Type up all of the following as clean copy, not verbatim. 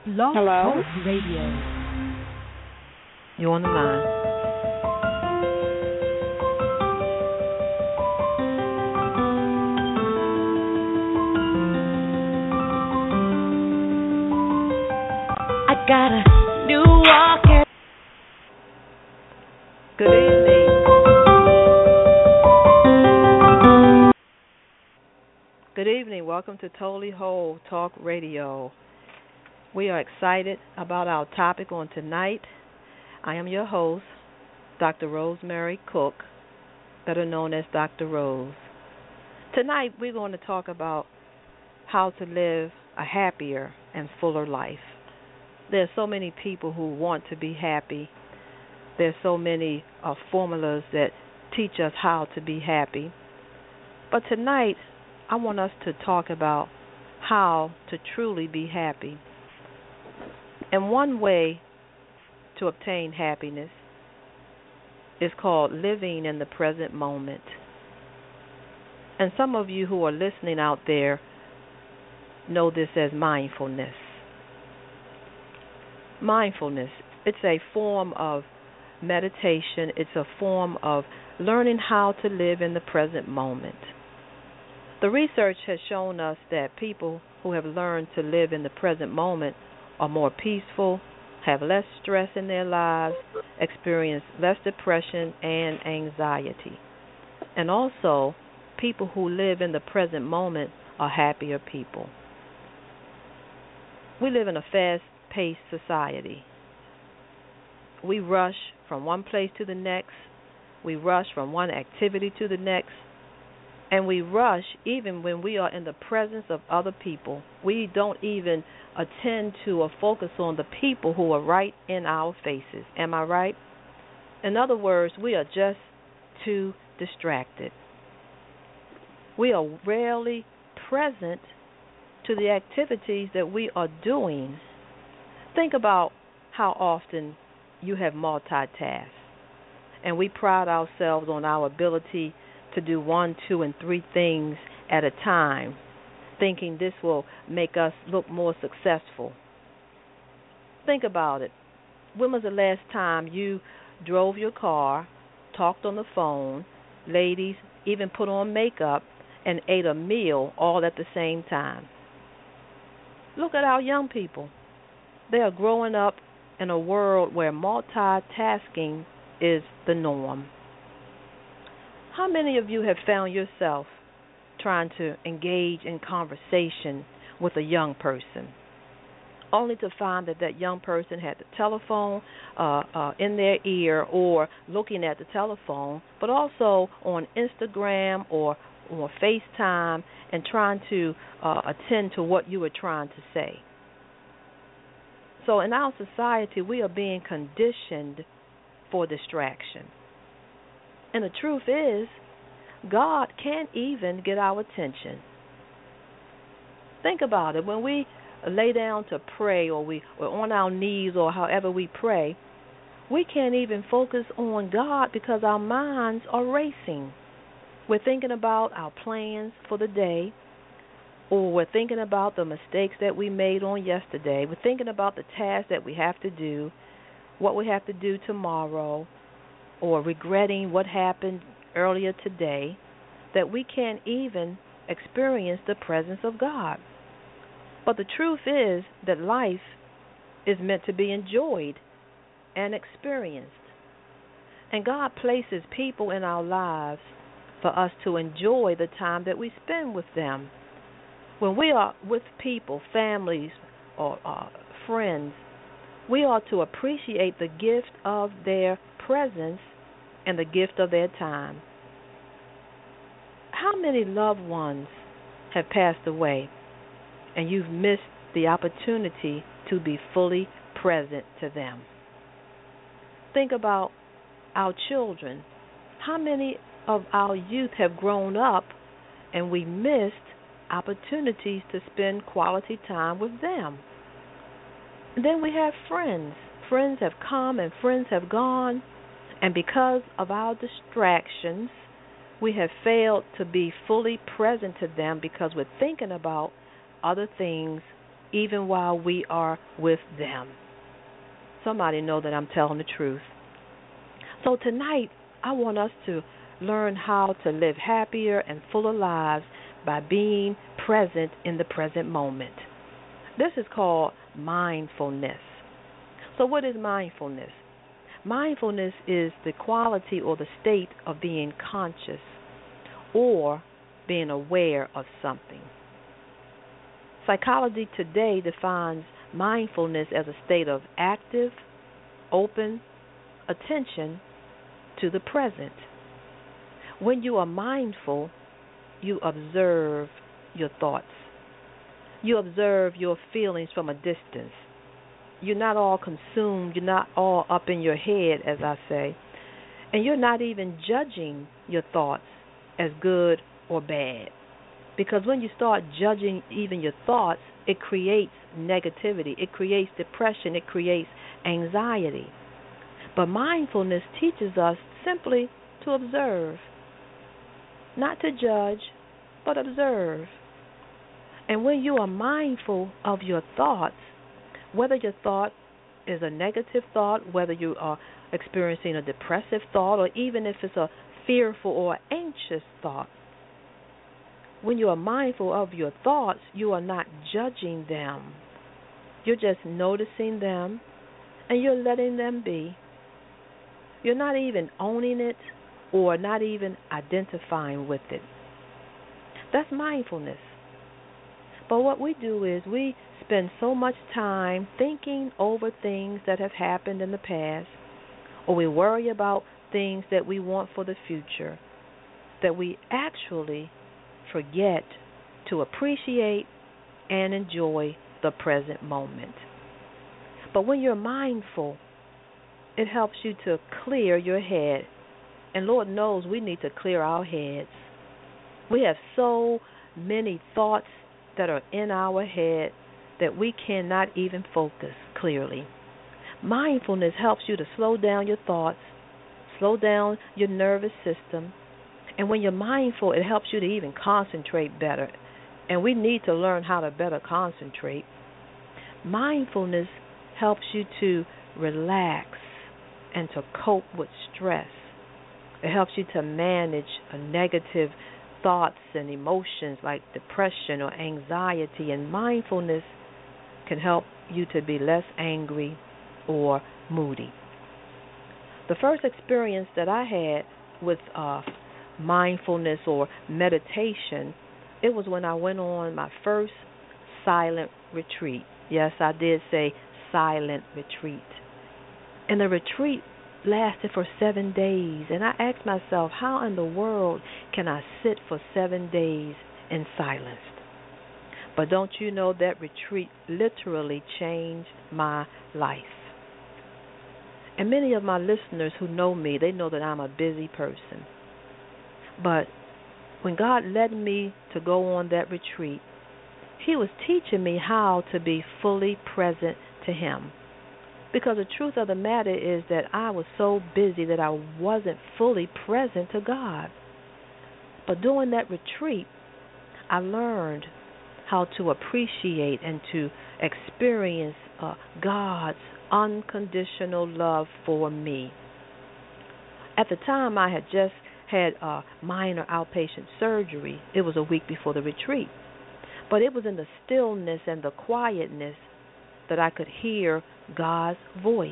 Blog Hello? Talk Radio. You on the line? I got a new walk. Good evening. Good evening. Welcome to Totally Whole Talk Radio. We are excited about our topic on tonight. I am your host, Dr. Rosemary Cook, better known as Dr. Rose. Tonight we're going to talk about how to live a happier and fuller life. There are so many people who want to be happy. There are so many formulas that teach us how to be happy. But tonight I want us to talk about how to truly be happy. And one way to obtain happiness is called living in the present moment. And some of you who are listening out there know this as mindfulness. Mindfulness, it's a form of meditation. It's a form of learning how to live in the present moment. The research has shown us that people who have learned to live in the present moment are more peaceful, have less stress in their lives, experience less depression and anxiety. And also, people who live in the present moment are happier people. We live in a fast-paced society. We rush from one place to the next. We rush from one activity to the next. And we rush even when we are in the presence of other people. We don't even attend to or focus on the people who are right in our faces. Am I right? In other words, we are just too distracted. We are rarely present to the activities that we are doing. Think about how often you have multitasked. And we pride ourselves on our ability to do 1, 2, and 3 things at a time, thinking this will make us look more successful. Think about it. When was the last time you drove your car, talked on the phone, ladies, even put on makeup, and ate a meal all at the same time? Look at our young people. They are growing up in a world where multitasking is the norm. How many of you have found yourself trying to engage in conversation with a young person, only to find that that young person had the telephone in their ear or looking at the telephone, but also on Instagram or FaceTime and trying to attend to what you were trying to say? So in our society, we are being conditioned for distraction. And the truth is, God can't even get our attention. Think about it. When we lay down to pray or we're on our knees or however we pray, we can't even focus on God because our minds are racing. We're thinking about our plans for the day, or we're thinking about the mistakes that we made on yesterday. We're thinking about the tasks that we have to do, what we have to do tomorrow, or regretting what happened earlier today, that we can't even experience the presence of God. But the truth is that life is meant to be enjoyed and experienced. And God places people in our lives for us to enjoy the time that we spend with them. When we are with people, families, or friends, we are to appreciate the gift of their presence and the gift of their time. How many loved ones have passed away and you've missed the opportunity to be fully present to them? Think about our children. How many of our youth have grown up and we missed opportunities to spend quality time with them? And then we have friends. Friends have come and friends have gone. And because of our distractions, we have failed to be fully present to them because we're thinking about other things even while we are with them. Somebody know that I'm telling the truth. So tonight, I want us to learn how to live happier and fuller lives by being present in the present moment. This is called mindfulness. So what is mindfulness? Mindfulness is the quality or the state of being conscious or being aware of something. Psychology today defines mindfulness as a state of active, open attention to the present. When you are mindful, you observe your thoughts. You observe your feelings from a distance. You're not all consumed, you're not all up in your head, as I say, and you're not even judging your thoughts as good or bad. Because when you start judging even your thoughts, it creates negativity, it creates depression, it creates anxiety. But mindfulness teaches us simply to observe, not to judge, but observe. And when you are mindful of your thoughts, whether your thought is a negative thought, whether you are experiencing a depressive thought, or even if it's a fearful or anxious thought, when you are mindful of your thoughts, you are not judging them. You're just noticing them, and you're letting them be. You're not even owning it or not even identifying with it. That's mindfulness. But what we do is we spend so much time thinking over things that have happened in the past, or we worry about things that we want for the future, that we actually forget to appreciate and enjoy the present moment. But when you're mindful, it helps you to clear your head. And Lord knows we need to clear our heads. We have so many thoughts that are in our head that we cannot even focus clearly. Mindfulness helps you to slow down your thoughts, slow down your nervous system, and when you're mindful, it helps you to even concentrate better. And we need to learn how to better concentrate. Mindfulness helps you to relax and to cope with stress. It helps you to manage negative thoughts and emotions like depression or anxiety, and mindfulness can help you to be less angry or moody. The first experience that I had with mindfulness or meditation, it was when I went on my first silent retreat. Yes, I did say silent retreat. And the retreat lasted for 7 days, and I asked myself, how in the world can I sit for 7 days in silence? But don't you know that retreat literally changed my life? And many of my listeners who know me, they know that I'm a busy person. But when God led me to go on that retreat, He was teaching me how to be fully present to Him. Because the truth of the matter is that I was so busy that I wasn't fully present to God. But during that retreat, I learned how to appreciate and to experience God's unconditional love for me. At the time, I had just had a minor outpatient surgery. It was a week before the retreat. But it was in the stillness and the quietness that I could hear God's voice.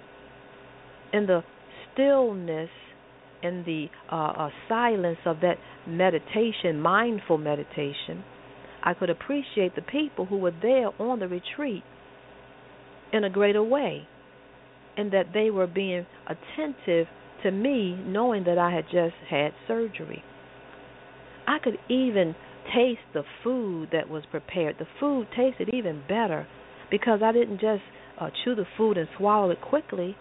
In the stillness and the silence of that meditation, mindful meditation, I could appreciate the people who were there on the retreat in a greater way, and that they were being attentive to me, knowing that I had just had surgery. I could even taste the food that was prepared. The food tasted even better because I didn't just chew the food and swallow it quickly,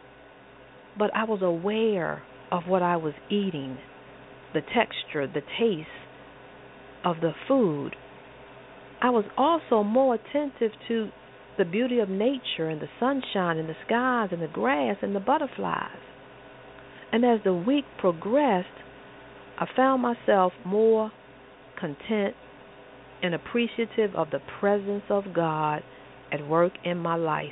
but I was aware of what I was eating, the texture, the taste of the food. I was also more attentive to the beauty of nature and the sunshine and the skies and the grass and the butterflies. And as the week progressed, I found myself more content, and appreciative of the presence of God at work in my life.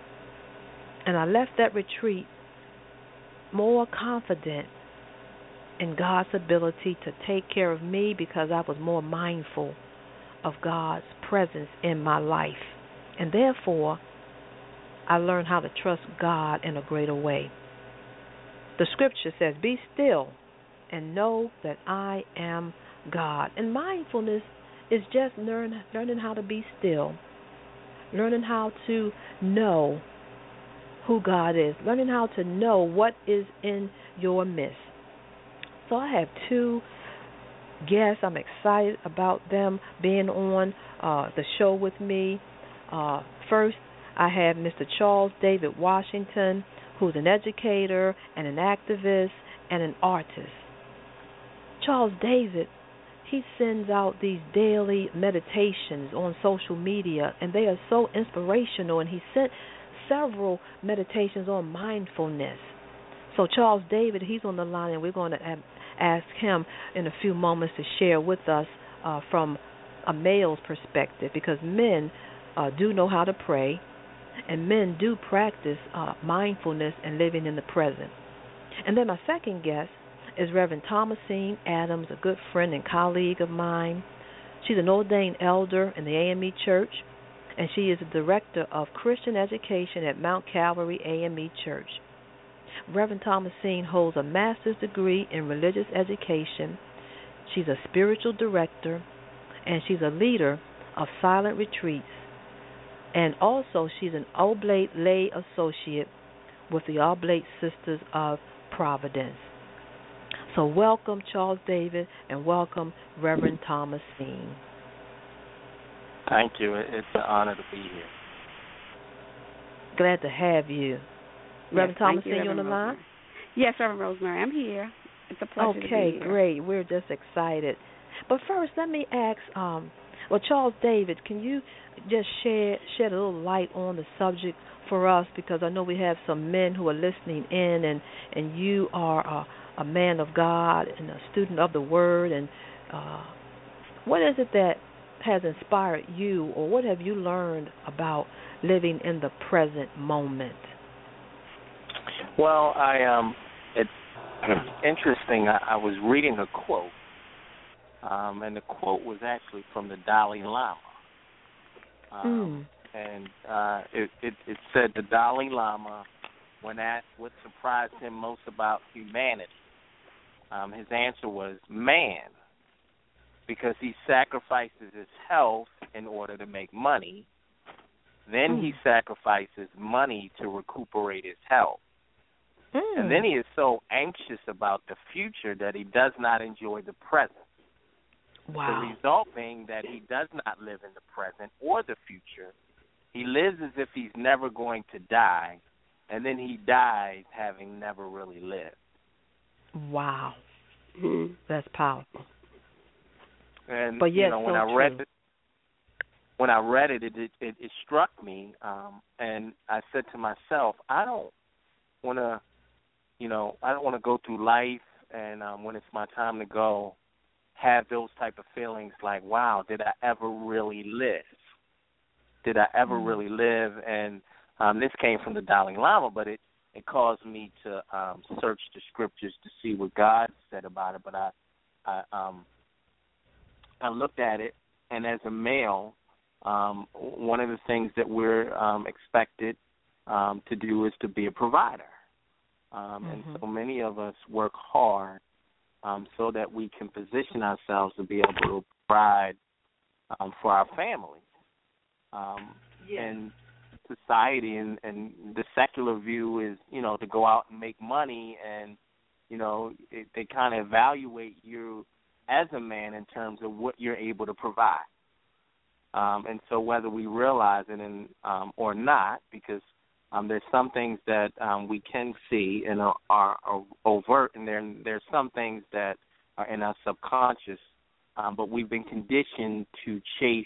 And I left that retreat more confident in God's ability to take care of me because I was more mindful of God's presence in my life. And therefore, I learned how to trust God in a greater way. The scripture says, "Be still and know that I am God." And mindfulness is just learning how to be still, learning how to know who God is, learning how to know what is in your midst. So I have two guests. I'm excited about them being on the show with me. First, I have Mr. Charles David Washington, who's an educator and an activist and an artist. Charles David, he sends out these daily meditations on social media, and they are so inspirational, and he sent several meditations on mindfulness. So Charles David, he's on the line, and we're going to ask him in a few moments to share with us from a male's perspective, because men do know how to pray, and men do practice mindfulness and living in the present. And then my second guest is Reverend Thomasine Adams, a good friend and colleague of mine. She's an ordained elder in the AME Church, and she is the director of Christian education at Mount Calvary AME Church. Reverend Thomasine holds a master's degree in religious education. She's a spiritual director, and she's a leader of silent retreats. And also, she's an Oblate lay associate with the Oblate Sisters of Providence. So welcome, Charles David, and welcome, Reverend Thomasine. Thank you. It's an honor to be here. Glad to have you. Reverend Thomasine, you on the line? Yes, Reverend Rosemary, I'm here. It's a pleasure to be here. Okay, great. We're just excited. But first, let me ask, Charles David, can you just shed a little light on the subject for us? Because I know we have some men who are listening in, and you are a man of God and a student of the Word. And what is it that has inspired you, or what have you learned about living in the present moment? Well, it's interesting. I was reading a quote, and the quote was actually from the Dalai Lama. And it said the Dalai Lama, when asked what surprised him most about humanity, his answer was man, because he sacrifices his health in order to make money. Then he sacrifices money to recuperate his health. And then he is so anxious about the future that he does not enjoy the present. Wow. The result being that he does not live in the present or the future. He lives as if he's never going to die, and then he dies having never really lived. Wow. That's powerful. And but yes, when I read it, it struck me, and I said to myself, I don't want to go through life, and when it's my time to go, have those type of feelings like, wow, did I ever really live? Did I ever really live? And this came from the Dalai Lama, but it caused me to search the scriptures to see what God said about it. But I looked at it, and as a male, one of the things that we're expected to do is to be a provider. And so many of us work hard so that we can position ourselves to be able to provide for our families. And society and the secular view is, to go out and make money, and, they kind of evaluate you as a man in terms of what you're able to provide. And so whether we realize it or not, because there's some things that we can see and are overt, and there's some things that are in our subconscious, but we've been conditioned to chase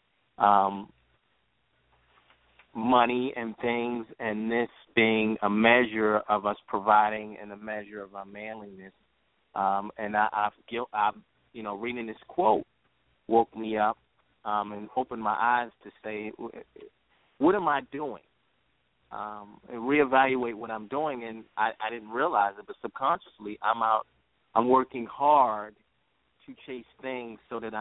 money and things, and this being a measure of us providing and a measure of our manliness. And I've reading this quote woke me up and opened my eyes to say, what am I doing? And reevaluate what I'm doing, and I didn't realize it, but subconsciously I'm working hard to chase things so that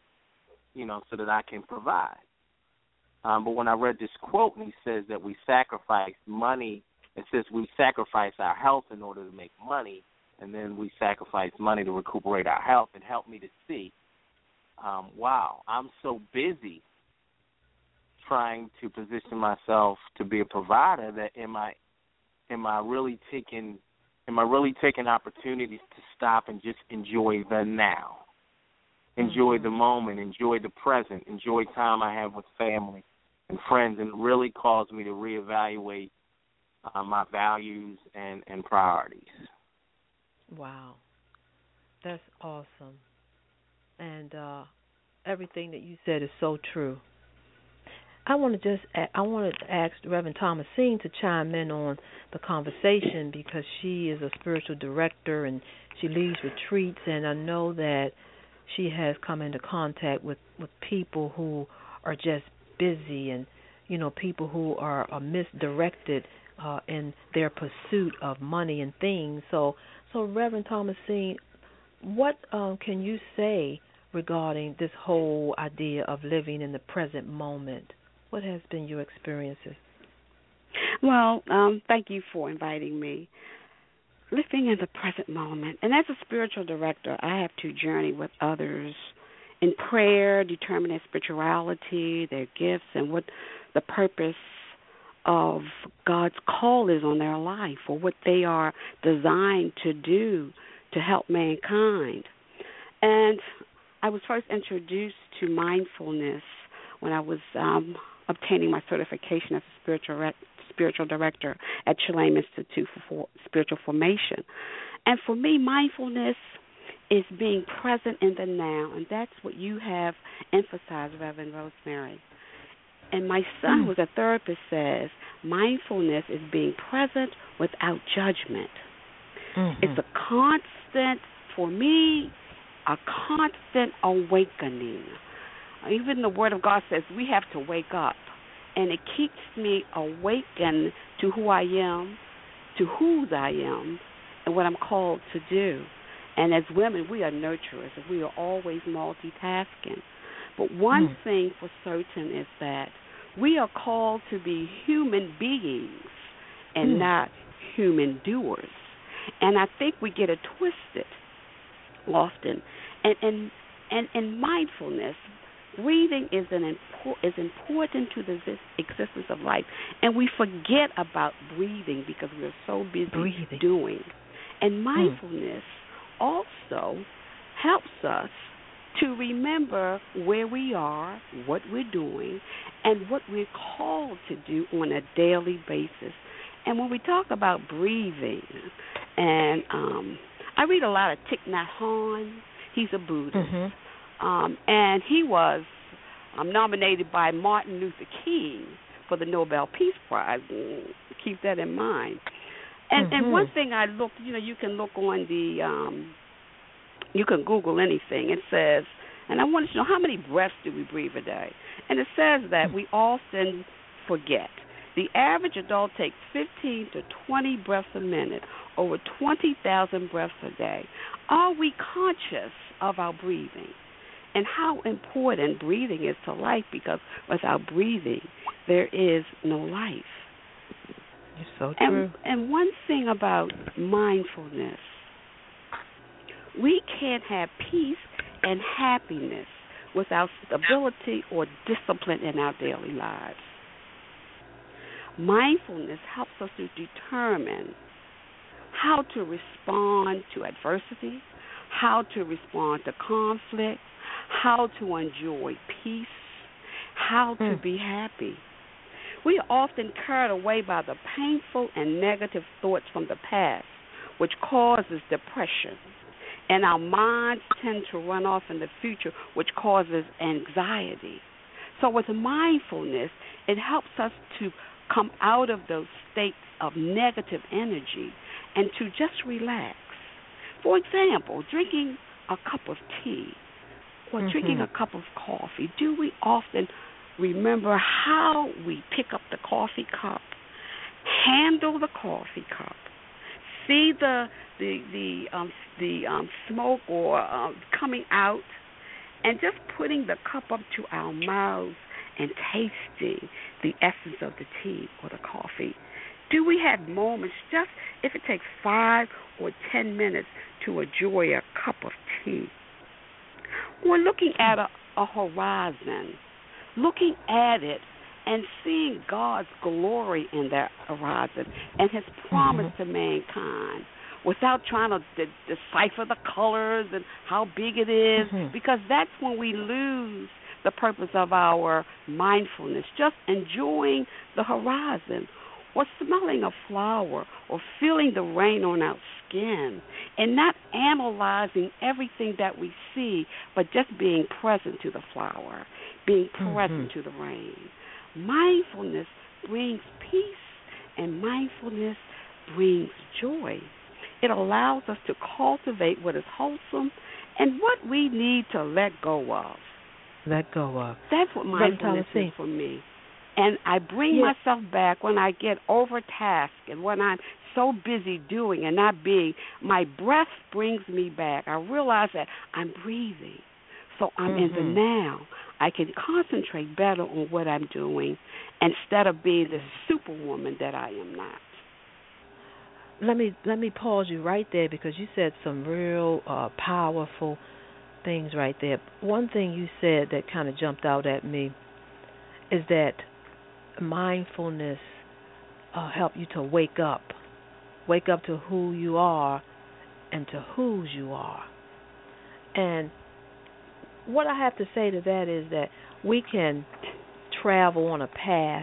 so that I can provide. But when I read this quote, and he says that we sacrifice money, it says we sacrifice our health in order to make money, and then we sacrifice money to recuperate our health, and helped me to see, wow, I'm so busy trying to position myself to be a provider that am I really taking opportunities to stop and just enjoy the now, enjoy the moment, enjoy the present, enjoy time I have with family and friends, and really caused me to reevaluate my values and priorities. Wow, that's awesome, and everything that you said is so true. I want to ask Reverend Thomasine to chime in on the conversation, because she is a spiritual director and she leads retreats, and I know that she has come into contact with people who are just busy, and people who are misdirected in their pursuit of money and things. So Reverend Thomasine, what can you say regarding this whole idea of living in the present moment? What has been your experiences? Well, thank you for inviting me. Living in the present moment. And as a spiritual director, I have to journey with others in prayer, determining spirituality, their gifts, and what the purpose of God's call is on their life, or what they are designed to do to help mankind. And I was first introduced to mindfulness when I was obtaining my certification as a spiritual director at Shalem Institute for Spiritual Formation. And for me, mindfulness is being present in the now, and that's what you have emphasized, Reverend Rosemary. And my son, who's a therapist, says mindfulness is being present without judgment. Mm-hmm. It's a constant, for me, a constant awakening. Even the Word of God says we have to wake up, and it keeps me awakened to who I am, to whose I am, and what I'm called to do. And as women, we are nurturers, and we are always multitasking. But one thing for certain is that we are called to be human beings and not human doers. And I think we get it twisted often. And mindfulness, breathing is important to the existence of life, and we forget about breathing because we're so busy doing. And mindfulness also helps us to remember where we are, what we're doing, and what we're called to do on a daily basis. And when we talk about breathing, and I read a lot of Thich Nhat Hanh. He's a Buddhist. And he was nominated by Martin Luther King for the Nobel Peace Prize. Keep that in mind. And one thing I looked, you can look on the, you can Google anything. It says, and I wanted to know, how many breaths do we breathe a day? And it says that we often forget. The average adult takes 15 to 20 breaths a minute, over 20,000 breaths a day. Are we conscious of our breathing and how important breathing is to life? Because without breathing, there is no life. It's so true. And one thing about mindfulness, we can't have peace and happiness without stability or discipline in our daily lives. Mindfulness helps us to determine how to respond to adversity, how to respond to conflict, how to enjoy peace, how to be happy. We are often carried away by the painful and negative thoughts from the past, which causes depression. And our minds tend to run off in the future, which causes anxiety. So with mindfulness, it helps us to come out of those states of negative energy and to just relax. For example, drinking a cup of tea or drinking a cup of coffee, do we often remember how we pick up the coffee cup, handle the coffee cup, see the smoke or coming out, and just putting the cup up to our mouths and tasting the essence of the tea or the coffee? Do we have moments, just if it takes 5 or 10 minutes, to enjoy a cup of tea? We're looking at a horizon, looking at it and seeing God's glory in that horizon and His promise to mankind, without trying to decipher the colors and how big it is, because that's when we lose the purpose of our mindfulness, just enjoying the horizon, or smelling a flower, or feeling the rain on our skin, and not analyzing everything that we see, but just being present to the flower, being present to the rain. Mindfulness brings peace, and mindfulness brings joy. It allows us to cultivate what is wholesome and what we need to let go of. Let go of. That's what mindfulness is for me. And I bring myself back when I get overtasked and when I'm so busy doing and not being. My breath brings me back. I realize that I'm breathing. So I'm in the now. I can concentrate better on what I'm doing instead of being the superwoman that I am not. Let me pause you right there, because you said some real powerful things right there. One thing you said that kind of jumped out at me is that mindfulness help you to wake up to who you are and to whose you are. And what I have to say to that is that we can travel on a path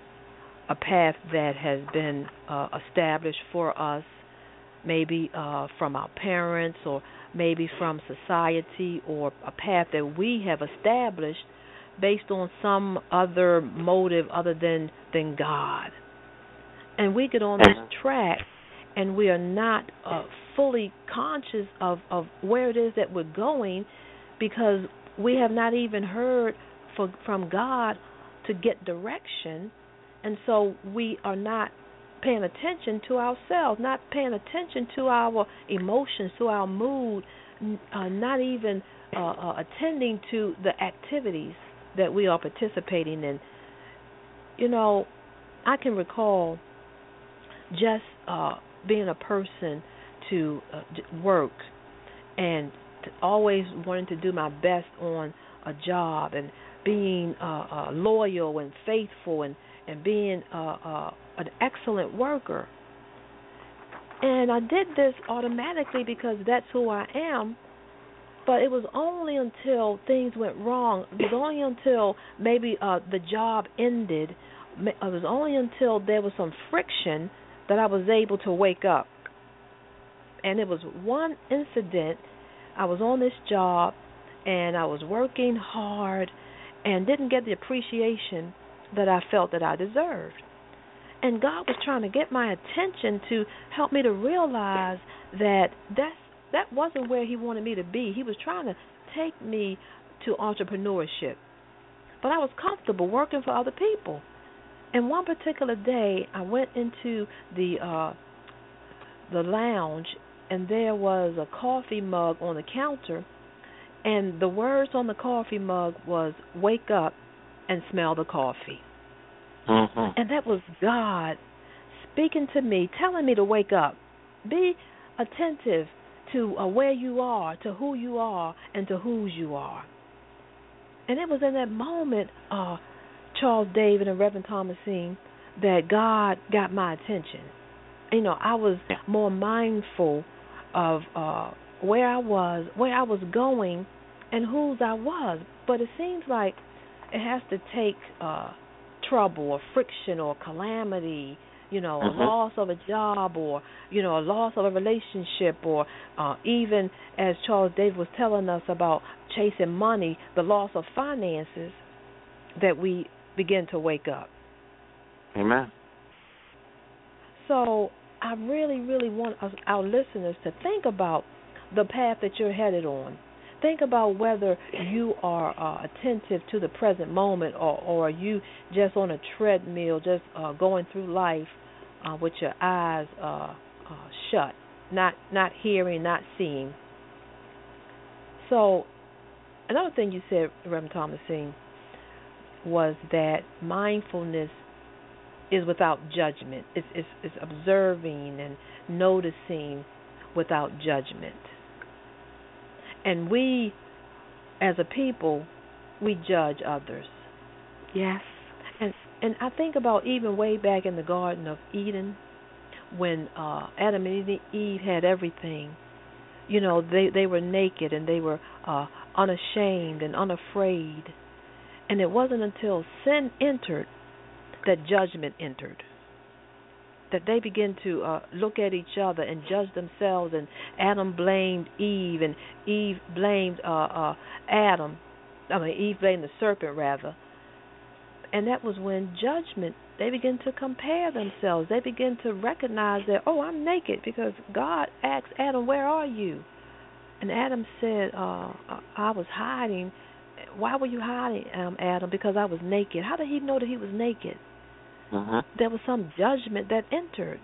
that has been established for us, maybe from our parents or maybe from society, or a path that we have established based on some other motive other than God. And we get on this track and we are not fully conscious of where it is that we're going, because we have not even heard from God to get direction. And so we are not paying attention to ourselves, not paying attention to our emotions, to our mood, not even attending to the activities that we are participating in. You know, I can recall just being a person to work and always wanting to do my best on a job and being loyal and faithful and being an excellent worker. And I did this automatically because that's who I am. But it was only until things went wrong, it was only until maybe the job ended, it was only until there was some friction that I was able to wake up. And it was one incident. I was on this job and I was working hard and didn't get the appreciation that I felt that I deserved. And God was trying to get my attention to help me to realize that that wasn't where He wanted me to be. He was trying to take me to entrepreneurship. But I was comfortable working for other people. And one particular day, I went into the lounge, and there was a coffee mug on the counter, and the words on the coffee mug was, "Wake up and smell the coffee." And that was God speaking to me, telling me to wake up. Be attentive to where you are, to who you are, and to whose you are. And it was in that moment, Charles David and Reverend Thomasine, that God got my attention. You know, I was more mindful of where I was going, and whose I was. But it seems like it has to take trouble or friction or calamity, you know, a loss of a job, or, you know, a loss of a relationship, or even as Charles David was telling us about chasing money, the loss of finances, that we begin to wake up. Amen. So I really, really want our listeners to think about the path that you're headed on. Think about whether you are attentive to the present moment, or are you just on a treadmill, just going through life with your eyes shut, not hearing, not seeing. So, another thing you said, Reverend Thomasine, was that mindfulness is without judgment. It's observing and noticing without judgment. And we, as a people, we judge others. Yes. And I think about even way back in the Garden of Eden, when Adam and Eve had everything. You know, they were naked and they were unashamed and unafraid. And it wasn't until sin entered that judgment entered. That they began to look at each other and judge themselves, and Adam blamed Eve, and Eve blamed Eve blamed the serpent, rather. And that was when judgment, they began to compare themselves. They began to recognize that, oh, I'm naked, because God asked Adam, where are you? And Adam said, I was hiding. Why were you hiding, Adam? Because I was naked. How did he know that he was naked? There was some judgment that entered.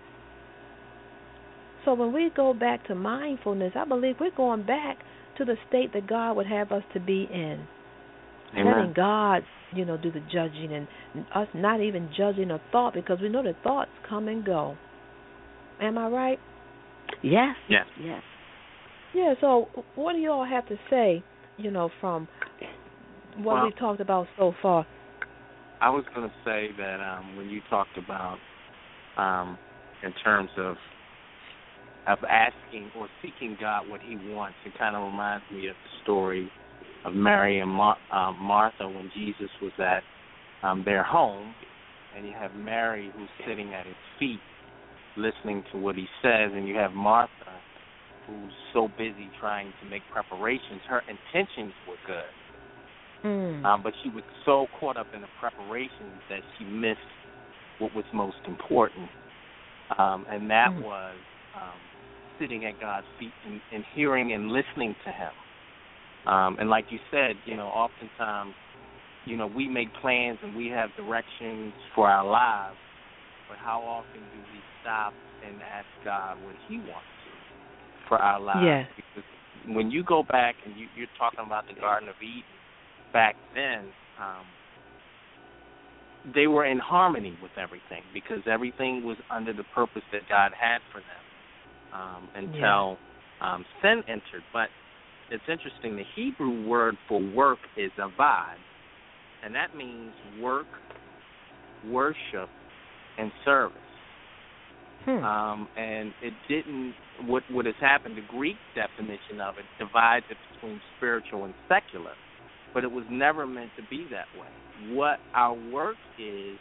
So when we go back to mindfulness, I believe we're going back to the state that God would have us to be in. Amen. Letting God, do the judging, and us not even judging a thought, because we know that thoughts come and go. Am I right? Yes. Yes. Yes. Yeah, so what do you all have to say, from what we've talked about so far? I was going to say that when you talked about in terms of asking or seeking God what he wants, it kind of reminds me of the story of Mary and Martha when Jesus was at their home, and you have Mary who's sitting at his feet listening to what he says, and you have Martha who's so busy trying to make preparations. Her intentions were good. But she was so caught up in the preparations that she missed what was most important, and that was sitting at God's feet and hearing and listening to him. And like you said, oftentimes, we make plans and we have directions for our lives, but how often do we stop and ask God what he wants for our lives? Yes. Because when you go back and you're talking about the Garden of Eden, back then, they were in harmony with everything, because everything was under the purpose that God had for them until sin entered. But it's interesting, the Hebrew word for work is avad, and that means work, worship, and service. And it didn't, what has happened, the Greek definition of it divides it between spiritual and secular. But it was never meant to be that way. What our work is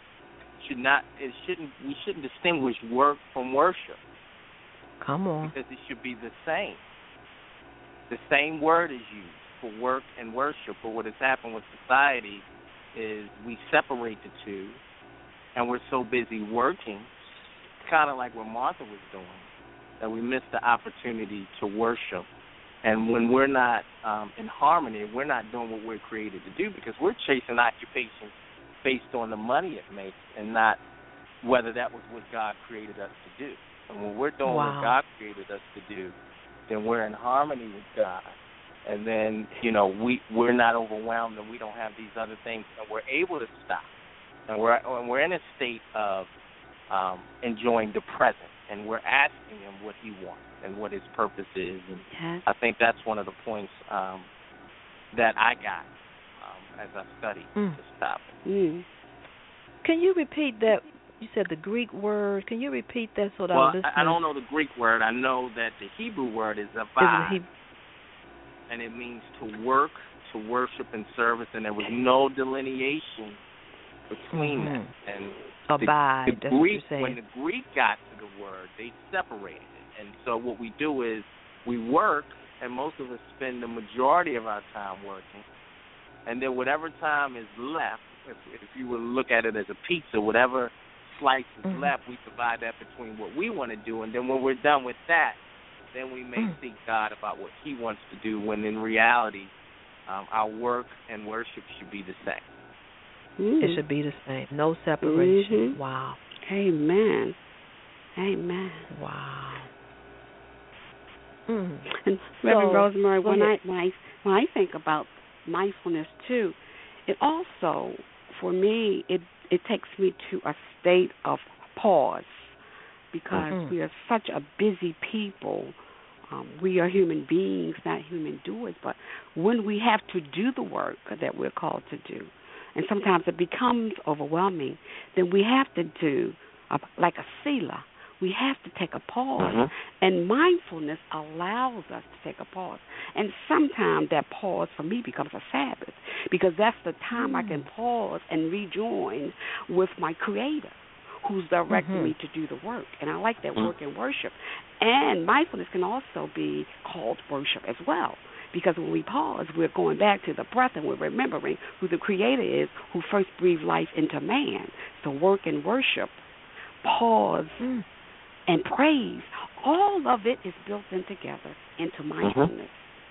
we shouldn't distinguish work from worship. Come on. Because it should be the same. The same word is used for work and worship. But what has happened with society is we separate the two, and we're so busy working, kind of like what Martha was doing, that we miss the opportunity to worship. And when we're not in harmony, we're not doing what we're created to do, because we're chasing occupation based on the money it makes and not whether that was what God created us to do. And when we're doing what God created us to do, then we're in harmony with God. And then, we're not overwhelmed and we don't have these other things, and we're able to stop. And we're in a state of enjoying the present, and we're asking him what he wants and what his purpose is. And I think that's one of the points that I got as I studied this topic. Can you repeat that? You said the Greek word. Can you repeat that so that our listeners... I don't know the Greek word. I know that the Hebrew word is avad, and it means to work, to worship, and service, and there was no delineation between them. And abide, the that's what Greek, you're saying. when the Greek got to the word, they separated it. And so what we do is we work, and most of us spend the majority of our time working, and then whatever time is left, if you would look at it as a pizza, whatever slice is left, we divide that between what we want to do, and then when we're done with that, then we may seek God about what He wants to do, when in reality, our work and worship should be the same. It should be the same. No separation. Wow. Amen. Amen. Wow. And Reverend Rosemary, when I think about mindfulness too, it also, for me, it takes me to a state of pause, because we are such a busy people. We are human beings, not human doers. But when we have to do the work that we're called to do, and sometimes it becomes overwhelming, then we have to do, like a Selah, we have to take a pause. And mindfulness allows us to take a pause. And sometimes that pause for me becomes a Sabbath, because that's the time I can pause and rejoin with my Creator, who's directing me to do the work. And I like that work and worship. And mindfulness can also be called worship as well, because when we pause, we're going back to the breath and we're remembering who the Creator is, who first breathed life into man. So work and worship, pause, and praise, all of it is built in together into mindfulness.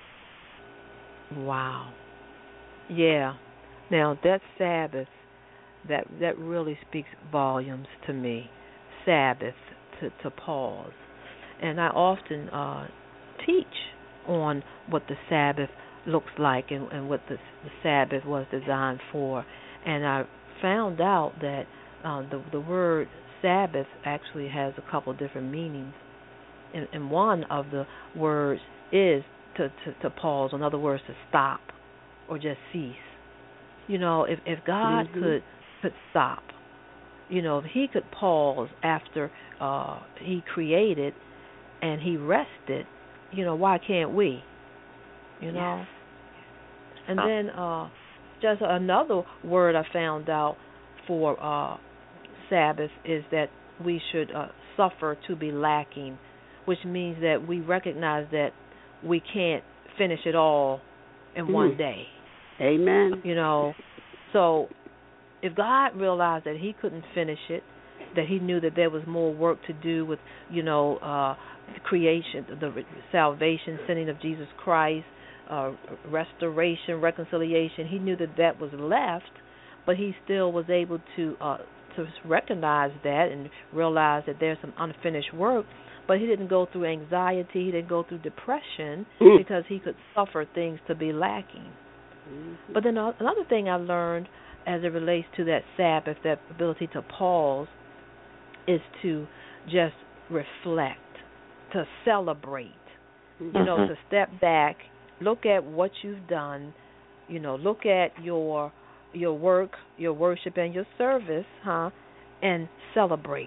Wow. Yeah. Now, that Sabbath, that really speaks volumes to me. Sabbath, to pause. And I often teach on what the Sabbath looks like and what the Sabbath was designed for. And I found out that the word Sabbath actually has a couple different meanings. And one of the words is to pause. In other words, to stop or just cease. You know, if God could stop, you know, if He could pause after He created and He rested, you know, why can't we? You know? Yes. And then just another word I found out for Sabbath is that we should suffer to be lacking, which means that we recognize that we can't finish it all in one day. Amen. You know, so if God realized that He couldn't finish it, that He knew that there was more work to do with, you know, creation, the salvation, sending of Jesus Christ, restoration, reconciliation, He knew that was left, but He still was able to recognize that and realize that there's some unfinished work. But He didn't go through anxiety, He didn't go through depression, because He could suffer things to be lacking. But then another thing I learned as it relates to that Sabbath, that ability to pause, is to just reflect, to celebrate, you know, to step back, look at what you've done, you know, look at your work, your worship, and your service, and celebrate.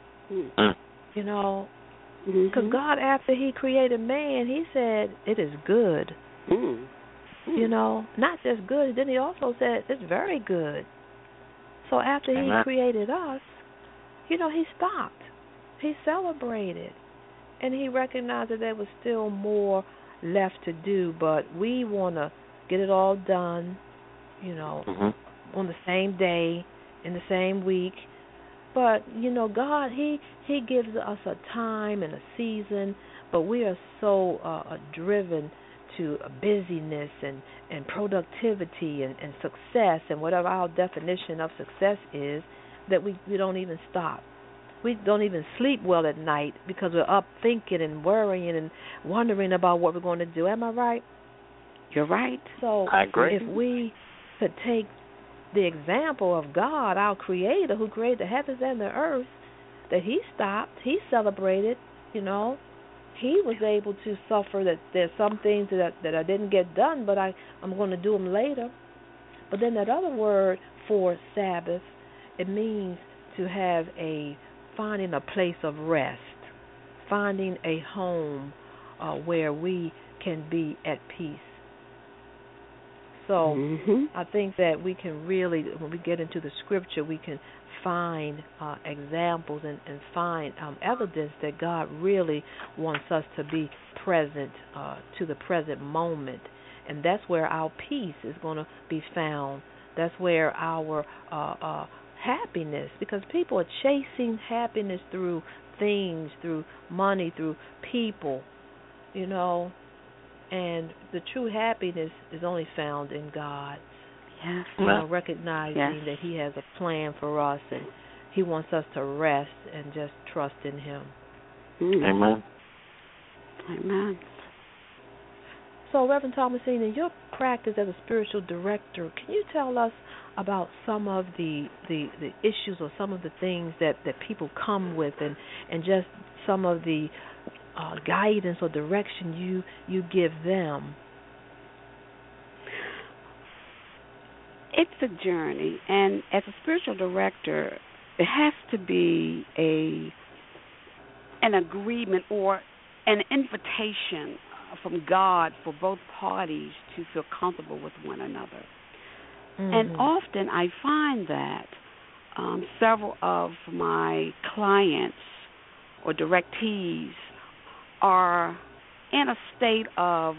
You know, because God, after He created man, He said it is good. You know, not just good, then He also said it's very good. So after He created us, you know, He stopped. He celebrated. And He recognized that there was still more left to do, but we want to get it all done, you know, on the same day, in the same week. But, you know, God, He gives us a time and a season, but we are so driven to busyness and productivity and success and whatever our definition of success is, that we don't even stop. We don't even sleep well at night because we're up thinking and worrying and wondering about what we're going to do. Am I right? You're right. So I agree. If we could take the example of God, our Creator, who created the heavens and the earth, that He stopped, He celebrated, you know, He was able to suffer that there's some things that I didn't get done, but I'm going to do them later. But then that other word for Sabbath, it means to have finding a place of rest, finding a home where we can be at peace. So I think that we can really, when we get into the Scripture, we can find examples and find evidence that God really wants us to be present to the present moment. And that's where our peace is going to be found. That's where our happiness, because people are chasing happiness through things, through money, through people. you know, and the true happiness is only found in God. Yes. You know, recognizing Yes. that He has a plan for us and He wants us to rest and just trust in Him. Amen. Amen. So, Reverend Thomasine, in your practice as a spiritual director, can you tell us about some of the issues or some of the things that people come with, and just some of the guidance or direction you give them? It's a journey, and as a spiritual director, it has to be an agreement or an invitation from God for both parties to feel comfortable with one another. And often I find that several of my clients or directees are in a state of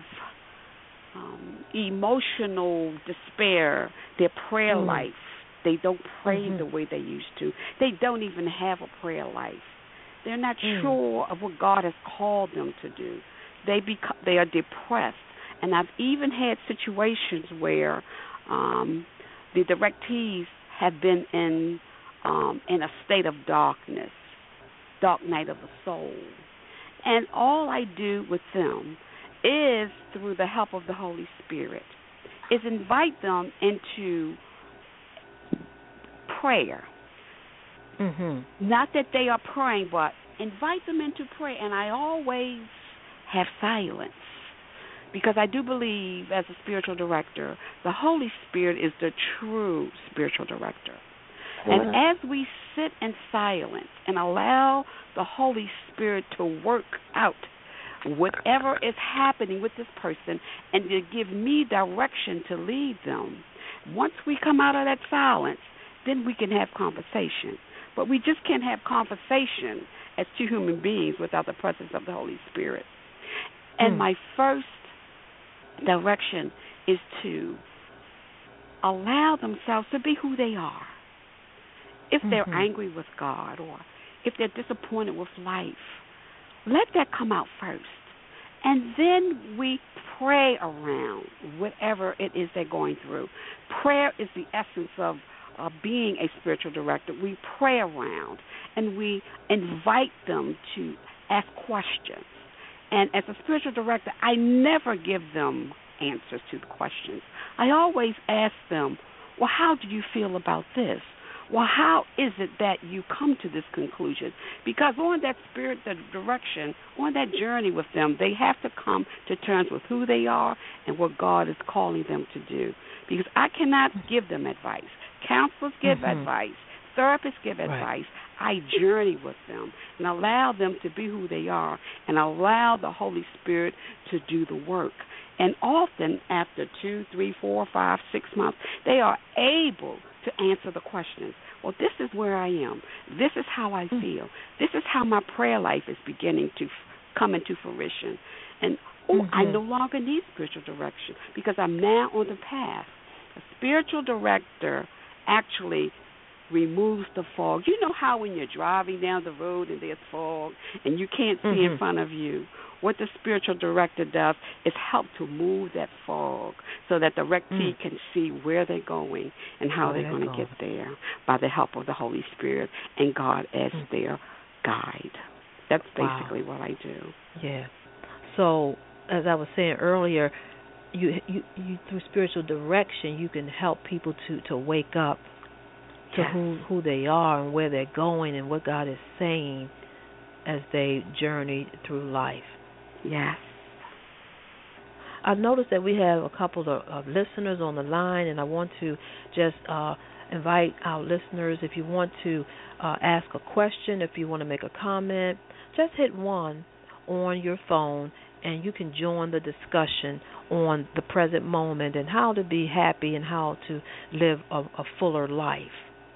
emotional despair. Their prayer life, they don't pray the way they used to. They don't even have a prayer life. They're not sure of what God has called them to do. They are depressed. And I've even had situations where the directees have been in a state of darkness, dark night of the soul. And all I do with them is, through the help of the Holy Spirit, is invite them into prayer. Not that they are praying, but invite them into prayer. And I always have silence, because I do believe, as a spiritual director, the Holy Spirit is the true spiritual director. And as we sit in silence and allow the Holy Spirit to work out whatever is happening with this person and to give me direction to lead them, once we come out of that silence, then we can have conversation. But we just can't have conversation as two human beings without the presence of the Holy Spirit. And my first direction is to allow themselves to be who they are. If they're angry with God or if they're disappointed with life, let that come out first. And then we pray around whatever it is they're going through. Prayer is the essence of being a spiritual director. We pray around and we invite them to ask questions. And as a spiritual director, I never give them answers to the questions. I always ask them, well, how do you feel about this? Well, how is it that you come to this conclusion? Because on that spirit, that direction, on that journey with them, they have to come to terms with who they are and what God is calling them to do. Because I cannot give them advice. Counselors give advice. Therapists give advice. I journey with them and allow them to be who they are and allow the Holy Spirit to do the work. And often after 2, 3, 4, 5, 6 months, they are able to answer the questions. Well, this is where I am. This is how I feel. This is how my prayer life is beginning to come into fruition. And I no longer need spiritual direction because I'm now on the path. A spiritual director actually removes the fog. You know how when you're driving down the road and there's fog and you can't see in front of you, what the spiritual director does is help to move that fog so that the directee can see where they're going and how they're going to get there by the help of the Holy Spirit and God as their guide. That's basically what I do. Yeah. So, as I was saying earlier, you through spiritual direction, you can help people to wake up to who they are and where they're going and what God is saying as they journey through life. Yes. I've noticed that we have a couple of listeners on the line, and I want to just invite our listeners, if you want to ask a question, if you want to make a comment, just hit 1 on your phone, and you can join the discussion on the present moment and how to be happy and how to live a fuller life.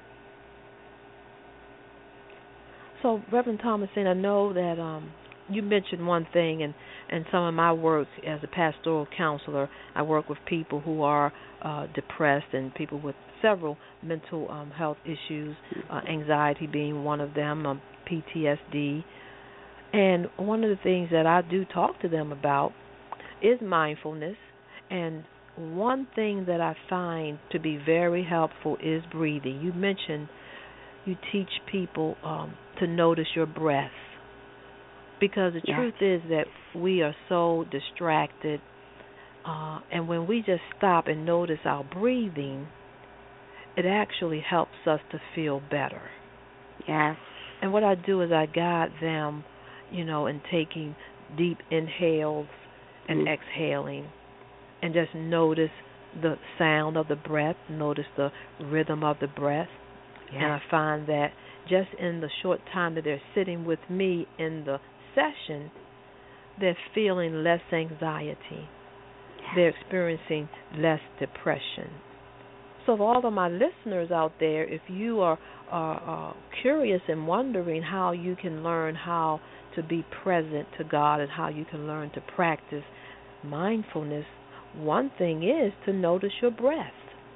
So, Reverend Thomasine, I know that you mentioned one thing, and some of my work as a pastoral counselor, I work with people who are depressed and people with several mental health issues, anxiety being one of them, PTSD. And one of the things that I do talk to them about is mindfulness. And one thing that I find to be very helpful is breathing. You mentioned you teach people to notice your breath, because the truth is that we are so distracted, and when we just stop and notice our breathing, it actually helps us to feel better. Yes. And what I do is I guide them, in taking deep inhales and exhaling, and just notice the sound of the breath, notice the rhythm of the breath. And I find that just in the short time that they're sitting with me in the session, they're feeling less anxiety. They're experiencing less depression. So for all of my listeners out there, if you are curious and wondering how you can learn how to be present to God and how you can learn to practice mindfulness, one thing is to notice your breath.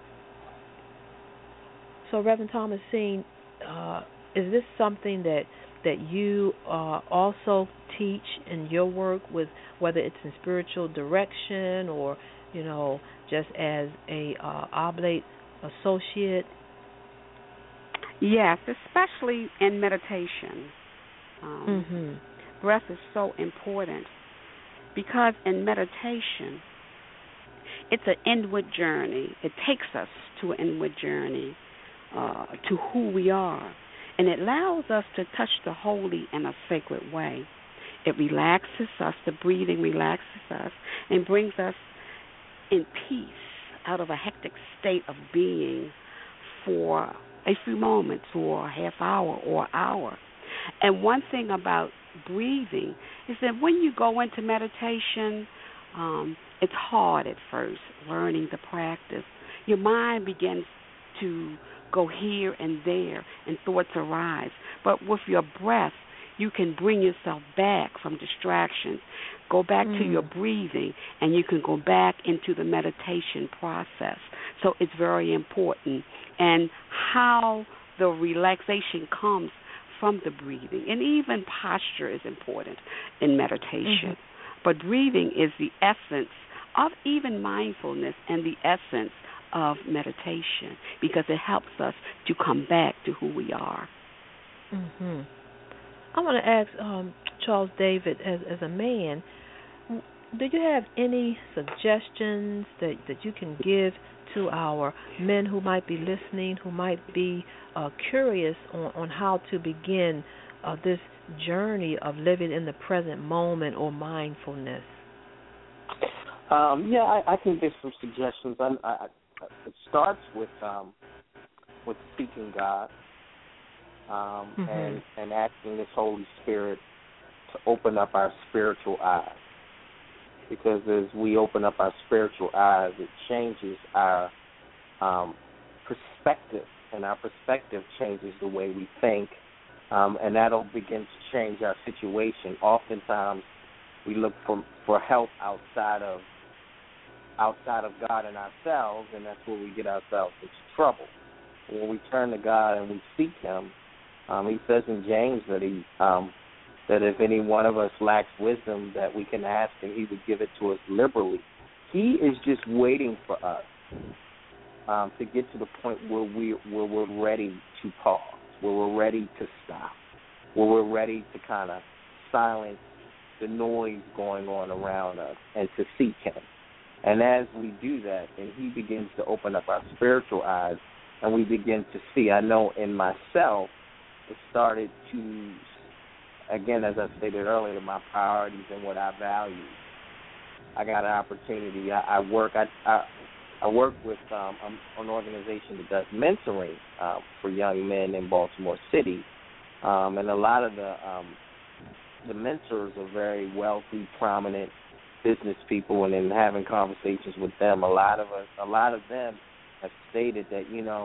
So Reverend Thomasine, is this something that you also teach in your work, with whether it's in spiritual direction or just as a oblate associate? Yes, especially in meditation. Breath is so important, because in meditation, it's an inward journey. It takes us to an inward journey, to who we are. And it allows us to touch the holy in a sacred way. It relaxes us, the breathing relaxes us, and brings us in peace out of a hectic state of being for a few moments, or a half hour or hour. And one thing about breathing is that when you go into meditation, it's hard at first, learning the practice. Your mind begins to go here and there, and thoughts arise. But with your breath, you can bring yourself back from distractions, go back to your breathing, and you can go back into the meditation process. So it's very important. And how the relaxation comes from the breathing, and even posture is important in meditation. But breathing is the essence of even mindfulness and the essence of meditation, because it helps us to come back to who we are. I want to ask Charles David, as a man, do you have any suggestions that you can give to our men who might be listening, who might be curious on how to begin this journey of living in the present moment, or mindfulness? I can give some suggestions. It starts with seeking God, and asking His Holy Spirit to open up our spiritual eyes. Because as we open up our spiritual eyes, it changes our perspective, and our perspective changes the way we think, and that'll begin to change our situation. Oftentimes, we look for help outside of God and ourselves, and that's where we get ourselves into trouble. When we turn to God and we seek Him, He says in James that if any one of us lacks wisdom, that we can ask and He would give it to us liberally. He is just waiting for us to get to the point where we're ready to pause, where we're ready to stop, where we're ready to kind of silence the noise going on around us and to seek Him. And as we do that, and He begins to open up our spiritual eyes, and we begin to see, I know in myself, it started to, again, as I stated earlier, my priorities and what I value. I got an opportunity. I work with an organization that does mentoring for young men in Baltimore City, and a lot of the mentors are very wealthy, prominent business people, and in having conversations with them, a lot of them have stated that,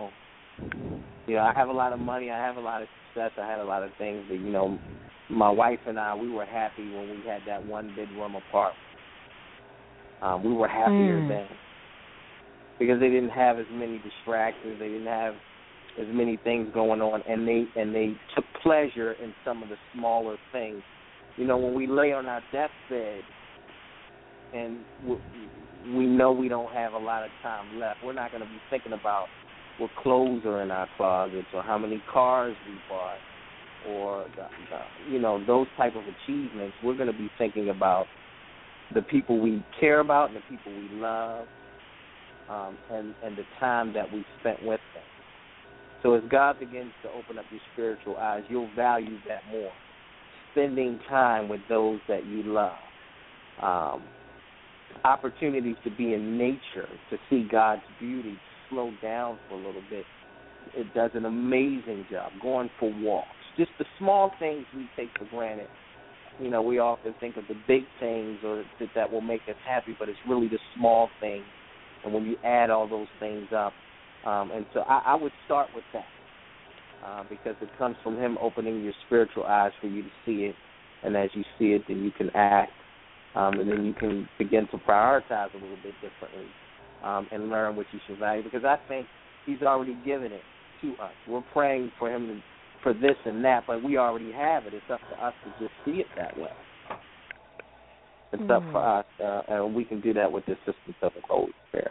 I have a lot of money, I have a lot of success, I had a lot of things that, my wife and I, we were happy when we had that one bedroom apartment. We were happier then, because they didn't have as many distractions, they didn't have as many things going on, and they took pleasure in some of the smaller things when we lay on our deathbed and we know we don't have a lot of time left, we're not going to be thinking about what clothes are in our closets or how many cars we bought or, those type of achievements. We're going to be thinking about the people we care about and the people we love, and the time that we spent with them. So as God begins to open up your spiritual eyes, you'll value that more. Spending time with those that you love. Opportunities to be in nature, to see God's beauty, to slow down for a little bit. It does an amazing job. Going for walks. Just the small things we take for granted. We often think of the big things or that will make us happy, but it's really the small things. And when you add all those things up, and so I would start with that because it comes from Him opening your spiritual eyes for you to see it. And as you see it, then you can act. And then you can begin to prioritize a little bit differently and learn what you should value. Because I think He's already given it to us. We're praying for Him for this and that, but we already have it. It's up to us to just see it that way. It's up for us, and we can do that with the assistance of the Holy Spirit.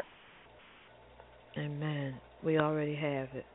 Amen. We already have it.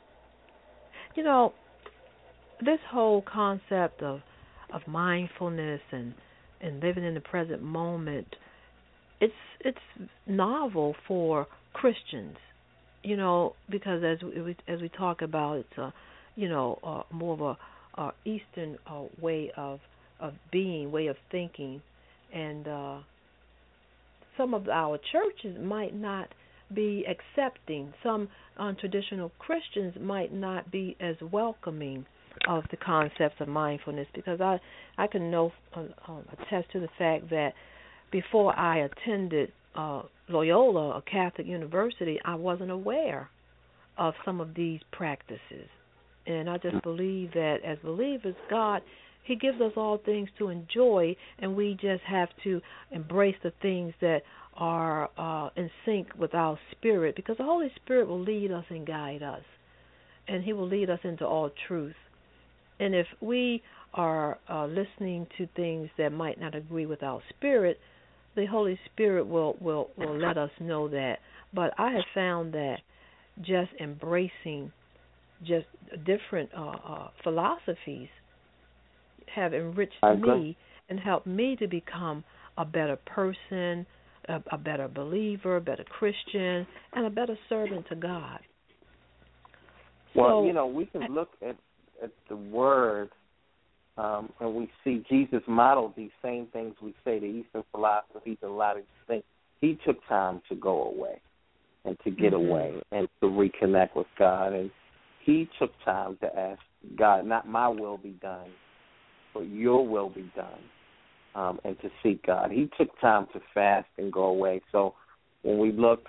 This whole concept of mindfulness and living in the present moment, it's novel for Christians, because as we talk about, it's more of a Eastern way of being, way of thinking, and some of our churches might not be accepting. Some traditional Christians might not be as welcoming of the concepts of mindfulness, because I can attest to the fact that before I attended Loyola, a Catholic university, I wasn't aware of some of these practices. And I just believe that as believers, God, He gives us all things to enjoy, and we just have to embrace the things that are in sync with our spirit, because the Holy Spirit will lead us and guide us, and He will lead us into all truth. And if we are listening to things that might not agree with our spirit, the Holy Spirit will let us know that. But I have found that just embracing just different philosophies have enriched me and helped me to become a better person, a better believer, a better Christian, and a better servant to God. Well, we can look at the Word, and we see Jesus modeled these same things we say, the Eastern philosophies and a lot of these things. He took time to go away and to get away and to reconnect with God. And He took time to ask God, not my will be done, but your will be done, and to seek God. He took time to fast and go away. So when we look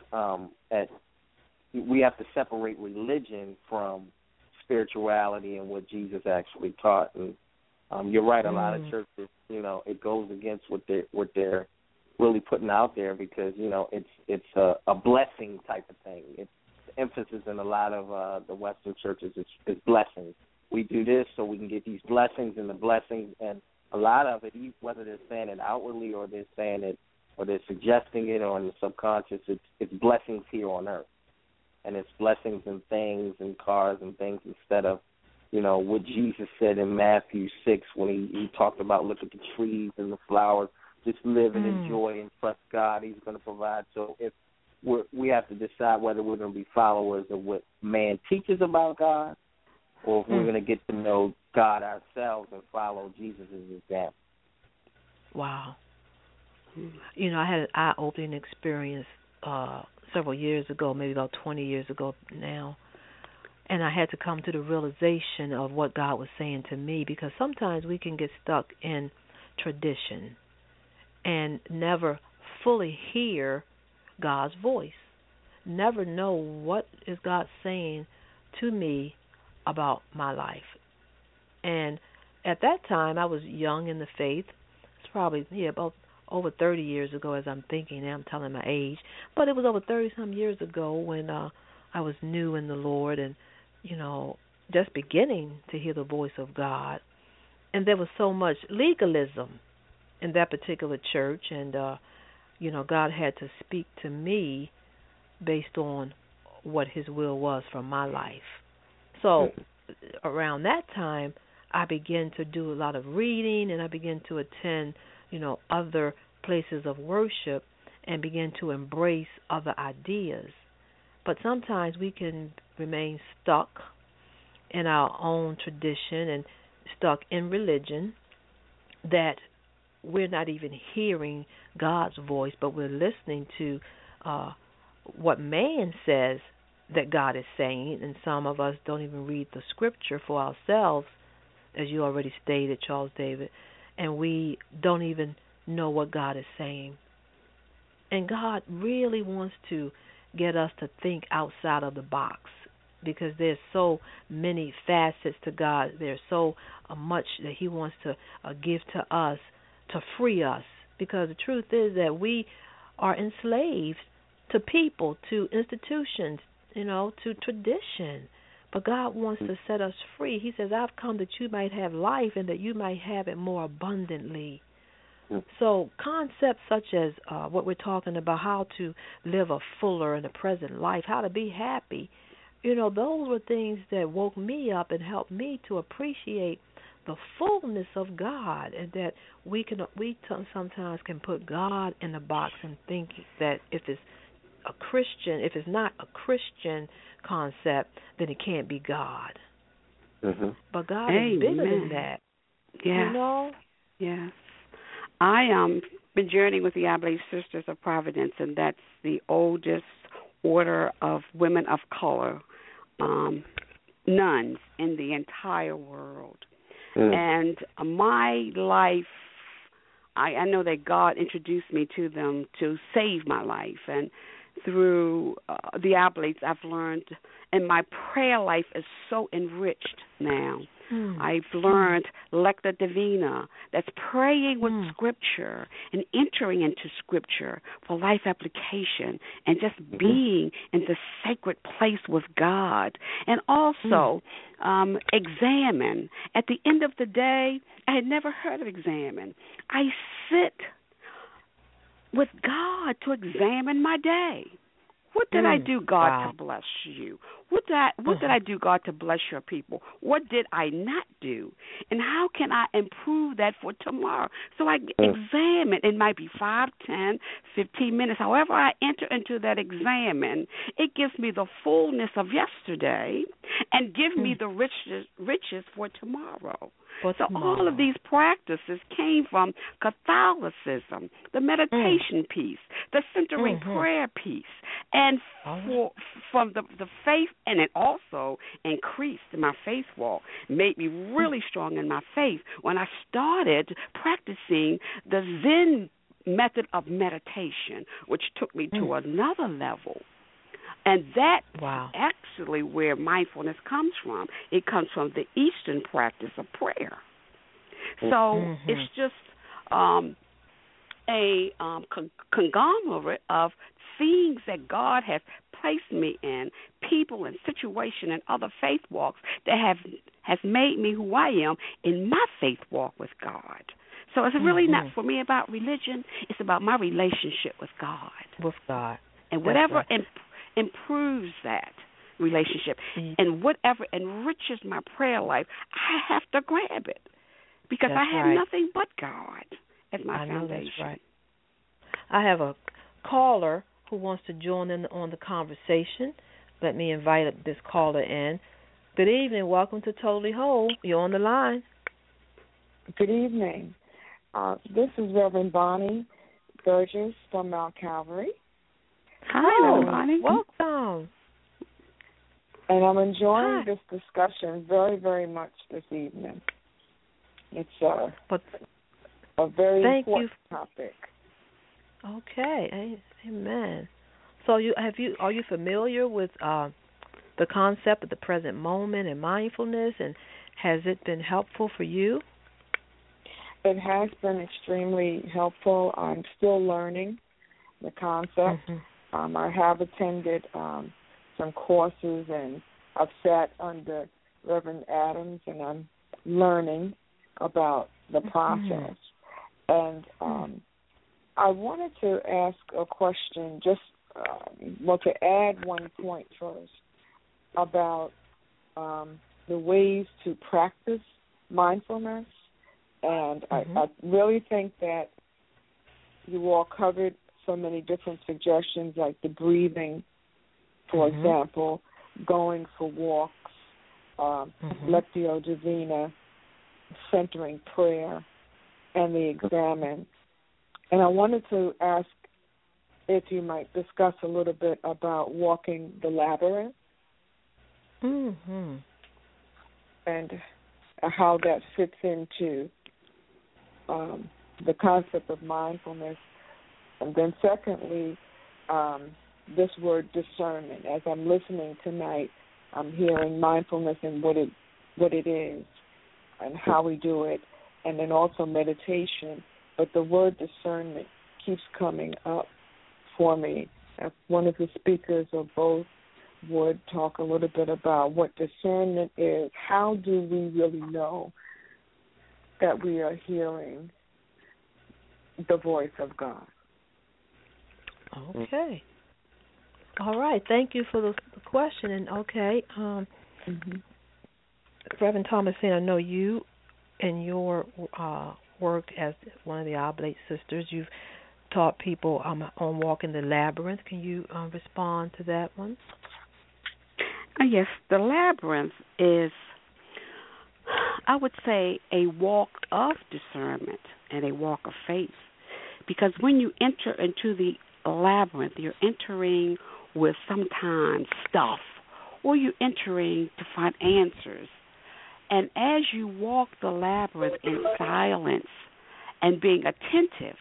we have to separate religion from spirituality and what Jesus actually taught. And you're right, a lot of churches, it goes against what they're really putting out there, because it's a blessing type of thing. It's the emphasis in a lot of the Western churches is blessings. We do this so we can get these blessings, and the blessings, and a lot of it, whether they're saying it outwardly or they're saying it or they're suggesting it or in the subconscious, it's blessings here on earth. And it's blessings in things and cars and things instead of, what Jesus said in Matthew 6 when he talked about look at the trees and the flowers, just live and enjoy and trust God. He's going to provide. So if we have to decide whether we're going to be followers of what man teaches about God, or if we're going to get to know God ourselves and follow Jesus' example. Wow. I had an eye-opening experience several years ago, maybe about 20 years ago now, and I had to come to the realization of what God was saying to me, because sometimes we can get stuck in tradition and never fully hear God's voice, never know what is God saying to me about my life. And at that time, I was young in the faith. It's probably, about over 30 years ago as I'm thinking now. I'm telling my age. But it was over 30-some years ago when I was new in the Lord and, just beginning to hear the voice of God. And there was so much legalism in that particular church, and God had to speak to me based on what His will was for my life. So around that time, I began to do a lot of reading, and I began to attend, other places of worship, and begin to embrace other ideas. But sometimes we can remain stuck in our own tradition and stuck in religion, that we're not even hearing God's voice, but we're listening to what man says that God is saying. And some of us don't even read the scripture for ourselves, as you already stated, Charles David, and we don't even know what God is saying. And God really wants to get us to think outside of the box, because there's so many facets to God. There's so much that He wants to give to us to free us, because the truth is that we are enslaved to people, to institutions, to tradition. But God wants to set us free. He says, I've come that you might have life and that you might have it more abundantly. So concepts such as what we're talking about, how to live a fuller and a present life, how to be happy, those were things that woke me up and helped me to appreciate the fullness of God, and that we sometimes can put God in a box and think that if it's not a Christian concept, then it can't be God. Mm-hmm. But God is bigger than that. Yeah. Yes. I been journeying with the Oblate Sisters of Providence, and that's the oldest order of women of color, nuns in the entire world. And my life, I know that God introduced me to them to save my life. And through the Oblates, I've learned, and my prayer life is so enriched now. I've learned Lecta Divina, that's praying with Scripture and entering into Scripture for life application and just being in the sacred place with God. And also examine. At the end of the day, I had never heard of examine. I sit with God to examine my day. What did I do, God, to bless you? What did I do, God, to bless your people? What did I not do? And how can I improve that for tomorrow? So I examine. It might be 5, 10, 15 minutes. However I enter into that examine, it gives me the fullness of yesterday and gives me the riches for tomorrow. So all of these practices came from Catholicism, the meditation piece, the centering prayer piece, and from the faith, and it also increased my faith walk, made me really strong in my faith when I started practicing the Zen method of meditation, which took me to another level. And that's actually where mindfulness comes from. It comes from the Eastern practice of prayer. So it's just a conglomerate of things that God has placed me in, people and situation and other faith walks that has made me who I am in my faith walk with God. So it's really not for me about religion. It's about my relationship with God. With God. And whatever improves that relationship and whatever enriches my prayer life, I have to grab it because I have nothing but God as my foundation. That's right. I have a caller who wants to join in on the conversation. Let me invite this caller in. Good evening. Welcome to Totally Whole. You're on the line. Good evening. This is Reverend Bonnie Burgess from Mount Calvary. Hi, Reverend Bonnie. Welcome. And I'm enjoying this discussion very, very much this evening. It's a very important topic. Okay, amen. So are you familiar with the concept of the present moment and mindfulness, and has it been helpful for you? It has been extremely helpful. I'm still learning the concept. I have attended some courses, and I've sat under Reverend Adams, and I'm learning about the process. And I wanted to ask a question, just to add one point first about the ways to practice mindfulness. And I really think that you all covered so many different suggestions, like the breathing, for example, going for walks, Lectio Divina, centering prayer, and the examine. And I wanted to ask if you might discuss a little bit about walking the labyrinth and how that fits into the concept of mindfulness. And then secondly, this word discernment. As I'm listening tonight, I'm hearing mindfulness and what it is and how we do it, and then also meditation. But the word discernment keeps coming up for me. If one of the speakers or both would talk a little bit about what discernment is. How do we really know that we are hearing the voice of God? Okay. All right. Thank you for the question. And okay, Reverend Thomasine, I know you and your work as one of the Oblate Sisters, you've taught people on walking the labyrinth. Can you respond to that one? Yes, the labyrinth is, I would say, a walk of discernment and a walk of faith. Because when you enter into the labyrinth, you're entering with sometimes stuff, or you're entering to find answers. And as you walk the labyrinth in silence and being attentive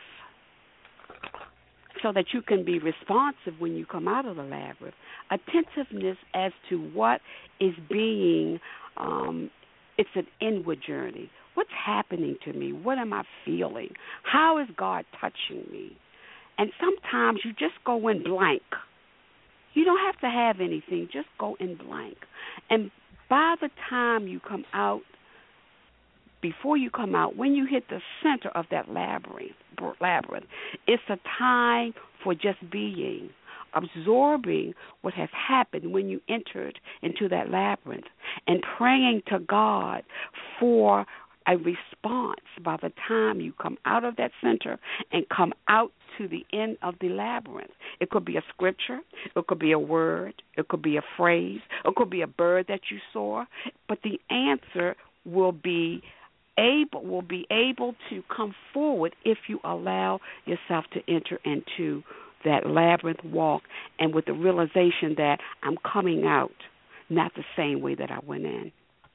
so that you can be responsive when you come out of the labyrinth, attentiveness as to what is being, it's an inward journey. What's happening to me? What am I feeling? How is God touching me? And sometimes you just go in blank. You don't have to have anything. Just go in blank. And by the time you come out, before you come out, when you hit the center of that labyrinth, it's a time for just being, absorbing what has happened when you entered into that labyrinth, and praying to God for a response by the time you come out of that center and come out to the end of the labyrinth. It could be a scripture, it could be a word, it could be a phrase, it could be a bird that you saw, but the answer will be able to come forward if you allow yourself to enter into that labyrinth walk, and with the realization that I'm coming out not the same way that I went in.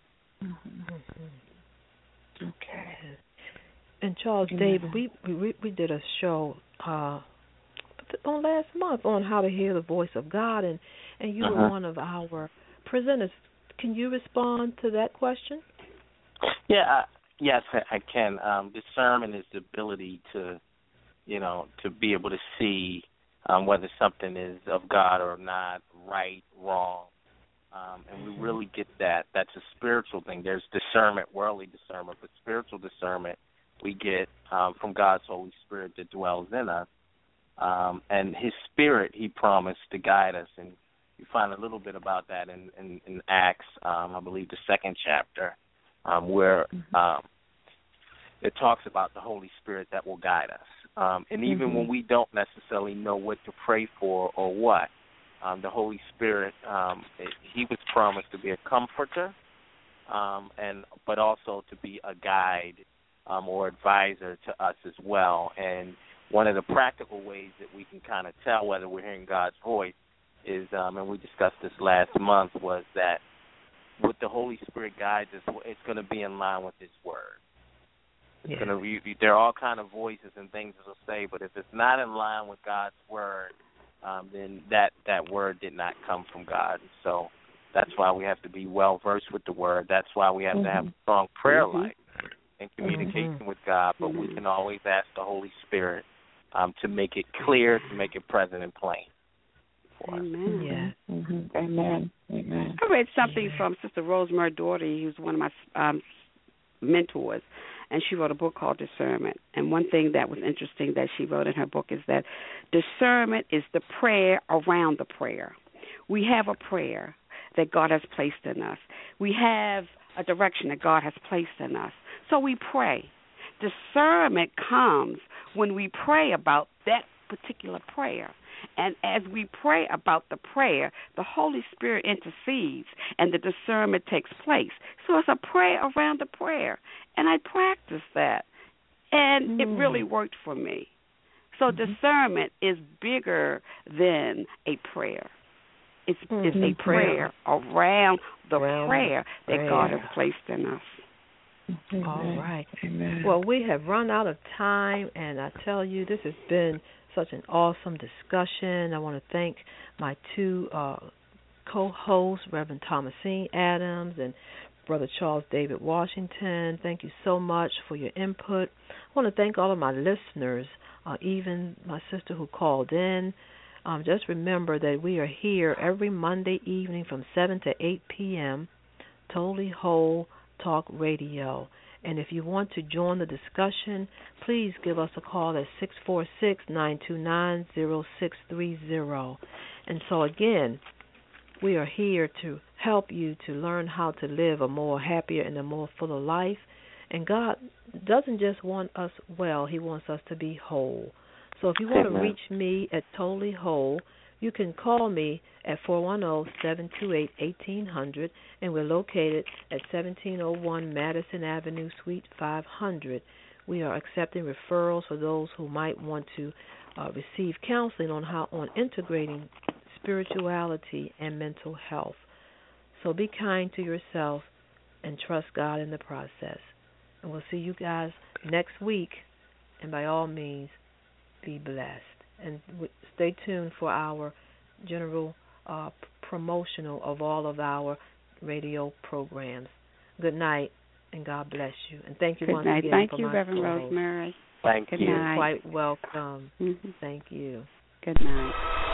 Okay. And Charles David, we did a show on last month on how to hear the voice of God, and you were one of our presenters. Can you respond to that question? Yeah, yes, I can. Discernment is the ability to, to be able to see whether something is of God or not, right, wrong. And we really get that. That's a spiritual thing. There's discernment, worldly discernment, but spiritual discernment we get from God's Holy Spirit that dwells in us. And His Spirit, He promised to guide us. And you find a little bit about that in Acts, I believe the 2nd chapter, where it talks about the Holy Spirit that will guide us. And even when we don't necessarily know what to pray for or what, the Holy Spirit, He was promised to be a comforter, but also to be a guide or advisor to us as well. And one of the practical ways that we can kind of tell whether we're hearing God's voice is, and we discussed this last month, was that what the Holy Spirit guides us, it's going to be in line with His Word. It's going to there are all kind of voices and things it'll say, but if it's not in line with God's Word, then that word did not come from God. So that's why we have to be well versed with the Word. That's why we have to have a strong prayer life and communication with God. But we can always ask the Holy Spirit to make it clear, to make it present and plain. Amen. Amen. I read something from Sister Rosemary Daugherty, who's one of my mentors, and she wrote a book called Discernment. And one thing that was interesting that she wrote in her book is that discernment is the prayer around the prayer. We have a prayer that God has placed in us. We have a direction that God has placed in us. So we pray. Discernment comes when we pray about that particular prayer. And as we pray about the prayer, the Holy Spirit intercedes and the discernment takes place. So it's a prayer around the prayer. And I practiced that. And it really worked for me. So discernment is bigger than a prayer. It's a prayer around the prayer that God has placed in us. Amen. All right. Amen. Well, we have run out of time, and I tell you, this has been such an awesome discussion. I want to thank my two co-hosts, Reverend Thomasine Adams and Brother Charles David Washington. Thank you so much for your input. I want to thank all of my listeners, even my sister who called in. Just remember that we are here every Monday evening from 7 to 8 p.m., Totally Whole Talk Radio. And if you want to join the discussion, please give us a call at 646-929-0630. And so again, we are here to help you to learn how to live a more happier and a more fuller life. And God doesn't just want us well, He wants us to be whole. So if you want to reach me at Totally Whole, you can call me at 410-728-1800, and we're located at 1701 Madison Avenue, Suite 500. We are accepting referrals for those who might want to receive counseling on integrating spirituality and mental health. So be kind to yourself and trust God in the process. And we'll see you guys next week, and by all means, be blessed. And stay tuned for our general promotional of all of our radio programs. Good night, and God bless you. And thank you once again. Thank for you, my Reverend co-host. Rosemary. Thank Good you. night. You're quite welcome. Mm-hmm. Thank you. Good night.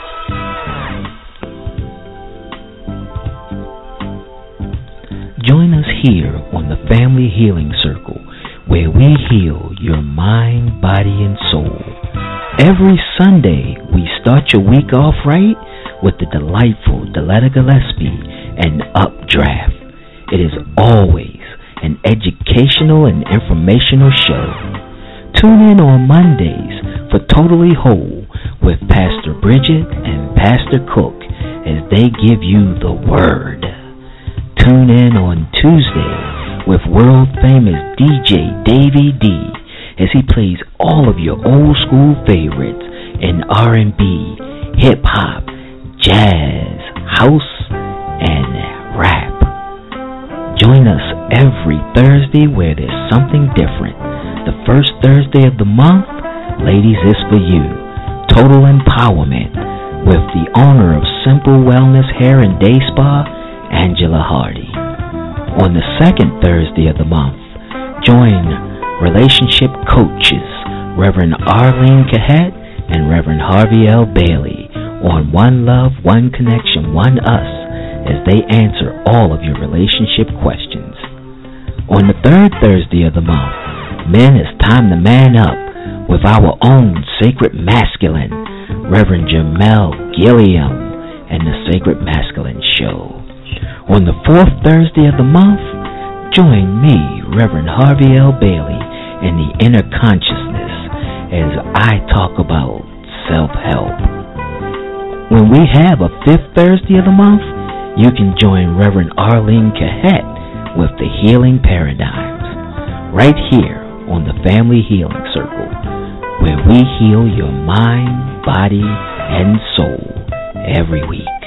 Join us here on the Family Healing Circle, where we heal your mind, body, and soul. Every Sunday, we start your week off right with the delightful Deletta Gillespie and Updraft. It is always an educational and informational show. Tune in on Mondays for Totally Whole with Pastor Bridget and Pastor Cook as they give you the Word. Tune in on Tuesday with world-famous DJ Davey D as he plays all of your old-school favorites in R&B, hip-hop, jazz, house, and rap. Join us every Thursday where there's something different. The first Thursday of the month, ladies, is for you. Total empowerment with the owner of Simple Wellness Hair and Day Spa, Angela Hardy. On the second Thursday of the month, join relationship coaches Reverend Arlene Cahet and Reverend Harvey L. Bailey on One Love, One Connection, One Us as they answer all of your relationship questions. On the third Thursday of the month, men, it's time to man up with our own Sacred Masculine, Reverend Jamel Gilliam and the Sacred Masculine Show. On the fourth Thursday of the month, join me, Reverend Harvey L. Bailey, in the Inner Consciousness as I talk about self-help. When we have a fifth Thursday of the month, you can join Reverend Arlene Cahet with the Healing Paradigms, right here on the Family Healing Circle, where we heal your mind, body, and soul every week.